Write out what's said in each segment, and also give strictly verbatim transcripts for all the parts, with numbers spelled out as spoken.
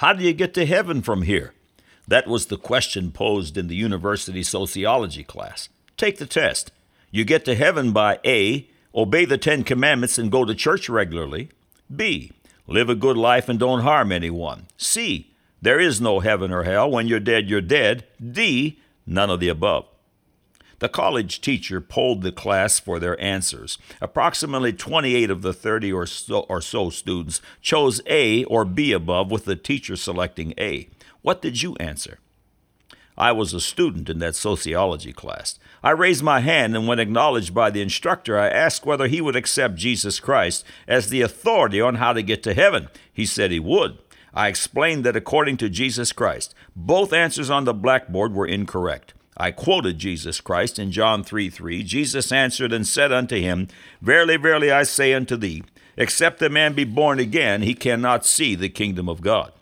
How do you get to heaven from here? That was the question posed in the university sociology class. Take the test. You get to heaven by A, obey the Ten Commandments and go to church regularly. B, live a good life and don't harm anyone. C, there is no heaven or hell. When you're dead, you're dead. D, none of the above. The college teacher polled the class for their answers. Approximately twenty-eight of the thirty or so, or so students chose A or B above, with the teacher selecting A. What did you answer? I was a student in that sociology class. I raised my hand, and when acknowledged by the instructor, I asked whether he would accept Jesus Christ as the authority on how to get to heaven. He said he would. I explained that according to Jesus Christ, both answers on the blackboard were incorrect. I quoted Jesus Christ in John three three. Jesus answered and said unto him, Verily, verily, I say unto thee, except a man be born again, he cannot see the kingdom of God.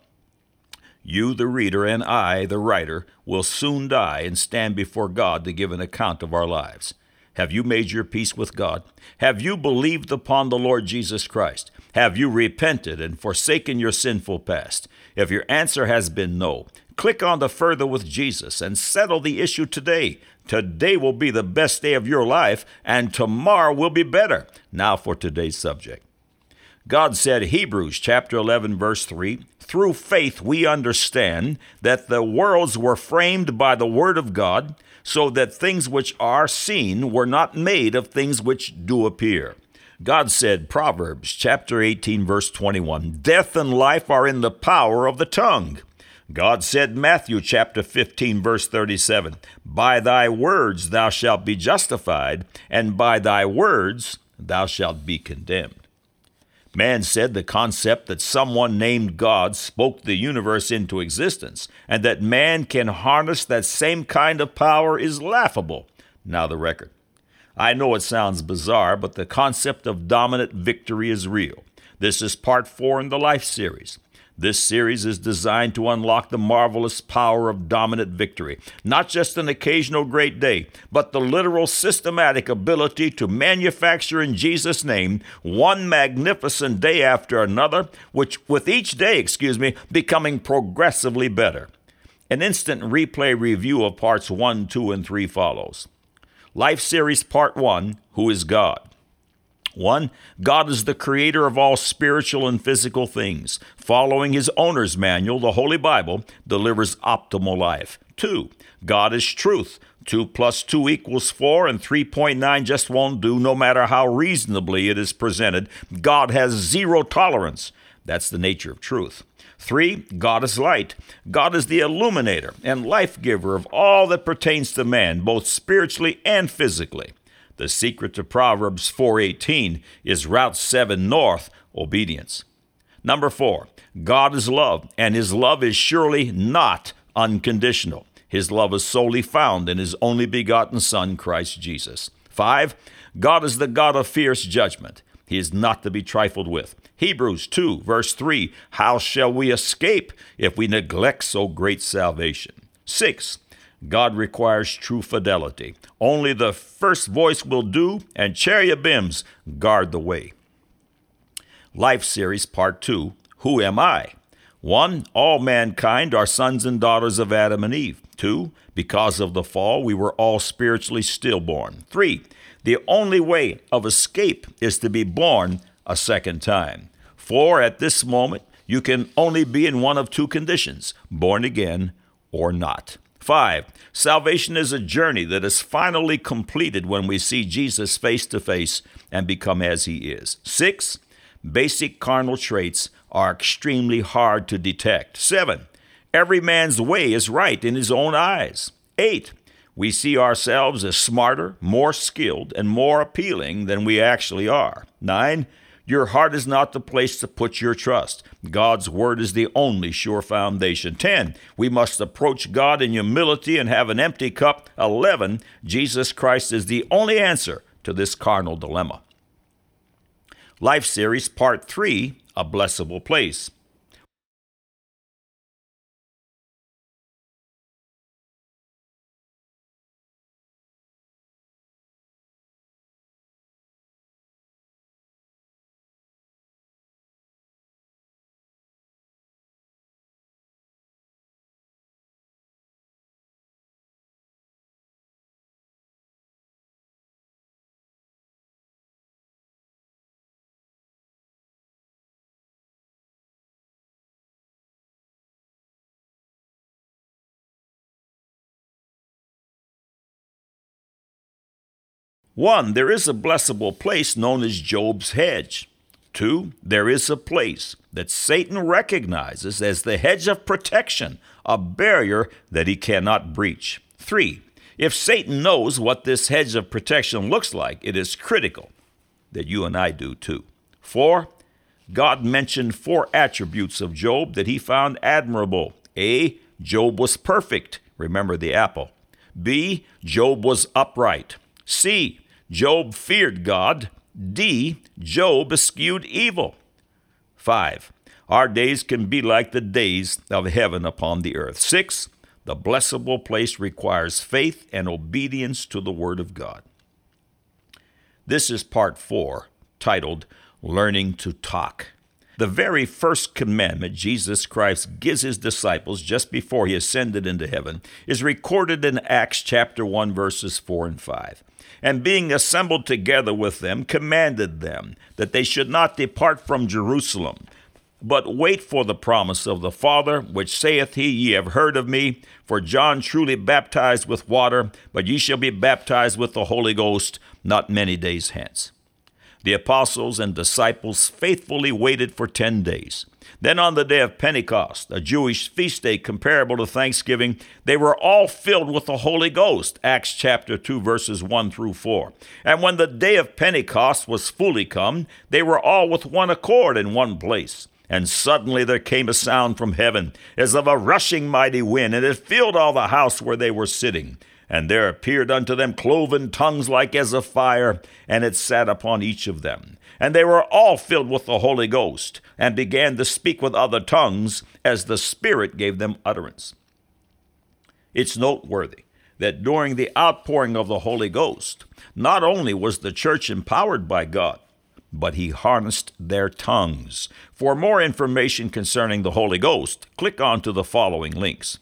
You, the reader, and I, the writer, will soon die and stand before God to give an account of our lives. Have you made your peace with God? Have you believed upon the Lord Jesus Christ? Have you repented and forsaken your sinful past? If your answer has been no, click on the Further with Jesus and settle the issue today. Today will be the best day of your life, and tomorrow will be better. Now for today's subject. God said, Hebrews chapter eleven, verse three, through faith we understand that the worlds were framed by the word of God, so that things which are seen were not made of things which do appear. God said, Proverbs chapter eighteen, verse twenty-one, death and life are in the power of the tongue. God said, Matthew chapter fifteen, verse thirty-seven, by thy words thou shalt be justified, and by thy words thou shalt be condemned. Man said the concept that someone named God spoke the universe into existence, and that man can harness that same kind of power is laughable. Now the record. I know it sounds bizarre, but the concept of dominant victory is real. This is part four in the Life series. This series is designed to unlock the marvelous power of dominant victory, not just an occasional great day, but the literal systematic ability to manufacture in Jesus' name one magnificent day after another, which with each day, excuse me, becoming progressively better. An instant replay review of parts one, two, and three follows. Life series part one, Who is God? One, God is the creator of all spiritual and physical things. Following his owner's manual, the Holy Bible, delivers optimal life. Two, God is truth. Two plus two equals four, and three point nine just won't do no matter how reasonably it is presented. God has zero tolerance. That's the nature of truth. Three, God is light. God is the illuminator and life giver of all that pertains to man, both spiritually and physically. The secret to Proverbs four eighteen is Route seven North, obedience. Number four, God is love, and his love is surely not unconditional. His love is solely found in his only begotten Son, Christ Jesus. Five, God is the God of fierce judgment. He is not to be trifled with. Hebrews two, verse three, how shall we escape if we neglect so great salvation? Six, God requires true fidelity. Only the first voice will do, and cherubims guard the way. Life series part two, Who am I? One, all mankind are sons and daughters of Adam and Eve. Two, because of the fall, we were all spiritually stillborn. Three, the only way of escape is to be born a second time. Four, at this moment, you can only be in one of two conditions, born again or not. Five, salvation is a journey that is finally completed when we see Jesus face to face and become as he is. Six, basic carnal traits are extremely hard to detect. Seven, every man's way is right in his own eyes. Eight, we see ourselves as smarter, more skilled, and more appealing than we actually are. Nine, your heart is not the place to put your trust. God's word is the only sure foundation. Ten, we must approach God in humility and have an empty cup. Eleven, Jesus Christ is the only answer to this carnal dilemma. Life series part three, A Blessable Place. One, there is a blessable place known as Job's hedge. Two, there is a place that Satan recognizes as the hedge of protection, a barrier that he cannot breach. Three, if Satan knows what this hedge of protection looks like, it is critical that you and I do too. Four, God mentioned four attributes of Job that he found admirable. A, Job was perfect. Remember the apple. B, Job was upright. C, Job feared God. D, Job eschewed evil. Five, our days can be like the days of heaven upon the earth. Six, the blessable place requires faith and obedience to the word of God. This is part four, titled Learning to Talk. The very first commandment Jesus Christ gives his disciples just before he ascended into heaven is recorded in Acts chapter one, verses four and five. And being assembled together with them, commanded them that they should not depart from Jerusalem, but wait for the promise of the Father, which saith he, Ye have heard of me, for John truly baptized with water, but ye shall be baptized with the Holy Ghost not many days hence. The apostles and disciples faithfully waited for ten days. Then on the day of Pentecost, a Jewish feast day comparable to Thanksgiving, they were all filled with the Holy Ghost, Acts chapter two, verses one through four. And when the day of Pentecost was fully come, they were all with one accord in one place. And suddenly there came a sound from heaven, as of a rushing mighty wind, and it filled all the house where they were sitting. And there appeared unto them cloven tongues like as of fire, and it sat upon each of them. And they were all filled with the Holy Ghost, and began to speak with other tongues, as the Spirit gave them utterance. It's noteworthy that during the outpouring of the Holy Ghost, not only was the church empowered by God, but he harnessed their tongues. For more information concerning the Holy Ghost, click on to the following links.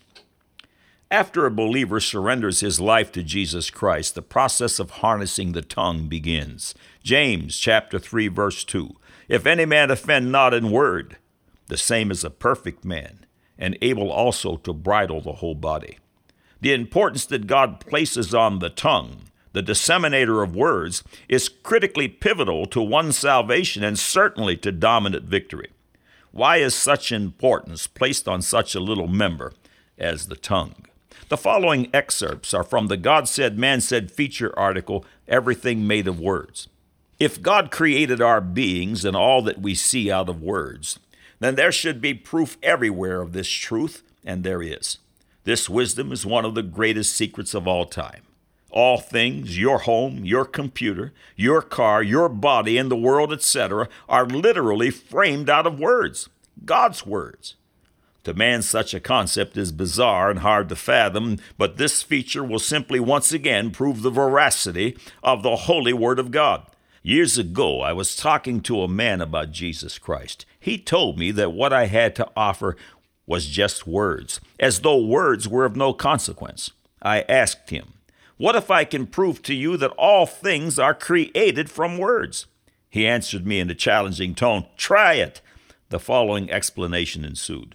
After a believer surrenders his life to Jesus Christ, the process of harnessing the tongue begins. James chapter three, verse two. If any man offend not in word, the same is a perfect man, and able also to bridle the whole body. The importance that God places on the tongue, the disseminator of words, is critically pivotal to one's salvation and certainly to dominant victory. Why is such importance placed on such a little member as the tongue? The following excerpts are from the God Said, Man Said feature article, Everything Made of Words. If God created our beings and all that we see out of words, then there should be proof everywhere of this truth, and there is. This wisdom is one of the greatest secrets of all time. All things, your home, your computer, your car, your body, and the world, et cetera, are literally framed out of words, God's words. To man, such a concept is bizarre and hard to fathom, but this feature will simply once again prove the veracity of the Holy Word of God. Years ago, I was talking to a man about Jesus Christ. He told me that what I had to offer was just words, as though words were of no consequence. I asked him, "What if I can prove to you that all things are created from words?" He answered me in a challenging tone, "Try it." The following explanation ensued.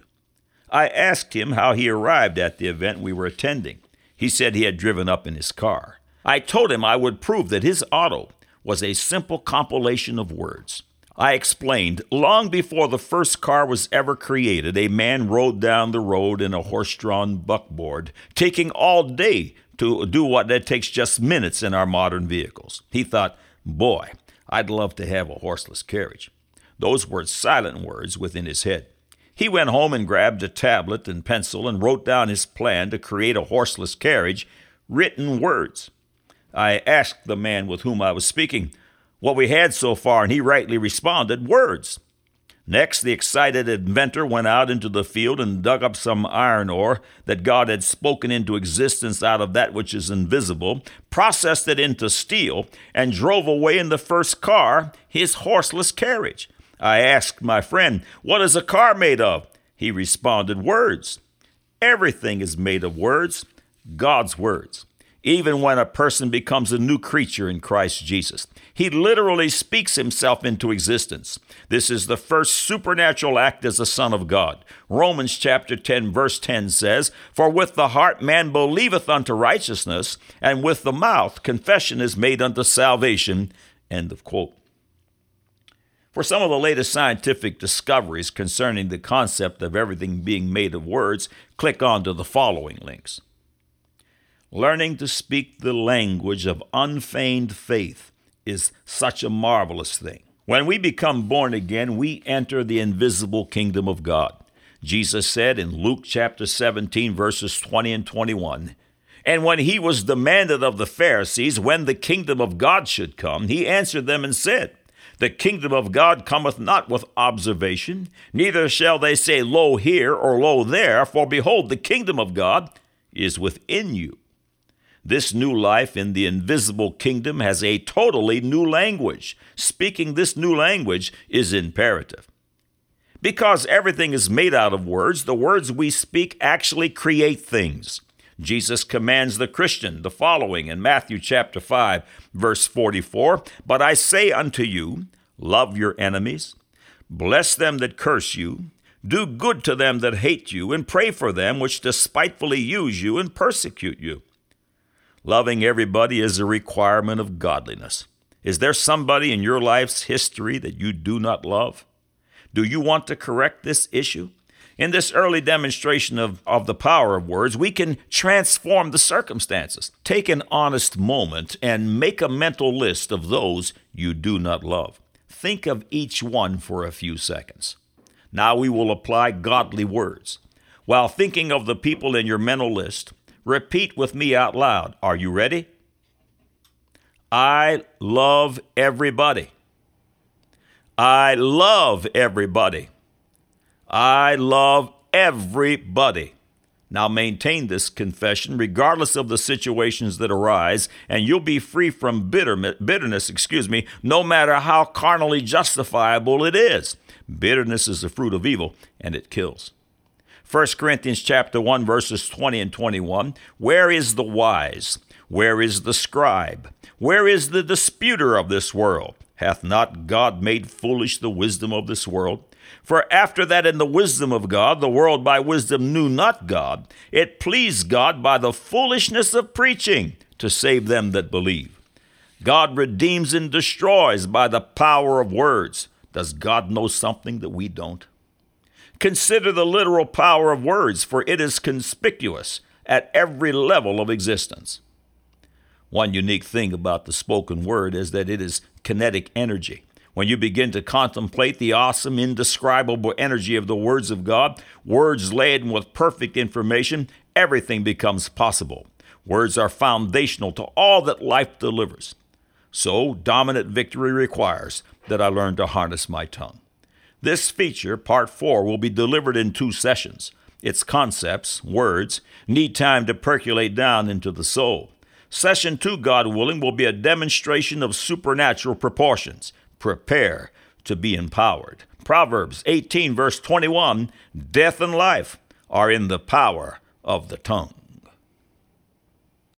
I asked him how he arrived at the event we were attending. He said he had driven up in his car. I told him I would prove that his auto was a simple compilation of words. I explained, long before the first car was ever created, a man rode down the road in a horse-drawn buckboard, taking all day to do what that takes just minutes in our modern vehicles. He thought, boy, I'd love to have a horseless carriage. Those were silent words within his head. He went home and grabbed a tablet and pencil and wrote down his plan to create a horseless carriage, written words. I asked the man with whom I was speaking what we had so far, and he rightly responded, words. Next, the excited inventor went out into the field and dug up some iron ore that God had spoken into existence out of that which is invisible, processed it into steel, and drove away in the first car, his horseless carriage. I asked my friend, "What is a car made of?" He responded, "Words." Everything is made of words, God's words. even when a person becomes a new creature in Christ Jesus. He literally speaks himself into existence. This is the first supernatural act as a son of God. Romans chapter ten, verse ten says, "For with the heart man believeth unto righteousness, and with the mouth confession is made unto salvation." End of quote. For some of the latest scientific discoveries concerning the concept of everything being made of words, click on to the following links. Learning to speak the language of unfeigned faith is such a marvelous thing. When we become born again, we enter the invisible kingdom of God. Jesus said in Luke chapter seventeen, verses twenty and twenty-one, "And when he was demanded of the Pharisees when the kingdom of God should come, he answered them and said, The kingdom of God cometh not with observation, neither shall they say, Lo here, or Lo there, for behold, the kingdom of God is within you." This new life in the invisible kingdom has a totally new language. Speaking this new language is imperative. Because everything is made out of words, the words we speak actually create things. Jesus commands the Christian the following in Matthew chapter five, verse forty-four, "But I say unto you, love your enemies, bless them that curse you, do good to them that hate you, and pray for them which despitefully use you and persecute you." Loving everybody is a requirement of godliness. Is there somebody in your life's history that you do not love? Do you want to correct this issue? In this early demonstration of, of the power of words, we can transform the circumstances. Take an honest moment and make a mental list of those you do not love. Think of each one for a few seconds. Now we will apply godly words. While thinking of the people in your mental list, repeat with me out loud. Are you ready? I love everybody. I love everybody. I love everybody. Now maintain this confession regardless of the situations that arise, and you'll be free from bitter, bitterness, excuse me, no matter how carnally justifiable it is. Bitterness is the fruit of evil, and it kills. First Corinthians chapter one, verses twenty and twenty-one, "Where is the wise? Where is the scribe? Where is the disputer of this world? Hath not God made foolish the wisdom of this world? For after that in the wisdom of God, the world by wisdom knew not God, it pleased God by the foolishness of preaching to save them that believe. God redeems and destroys by the power of words." Does God know something that we don't? Consider the literal power of words, for it is conspicuous at every level of existence. One unique thing about the spoken word is that it is kinetic energy. When you begin to contemplate the awesome, indescribable energy of the words of God, words laden with perfect information, everything becomes possible. Words are foundational to all that life delivers. So, dominant victory requires that I learn to harness my tongue. This feature, part four, will be delivered in two sessions. Its concepts, words, need time to percolate down into the soul. Session two, God willing, will be a demonstration of supernatural proportions. Prepare to be empowered. Proverbs eighteen, verse twenty-one, "Death and life are in the power of the tongue."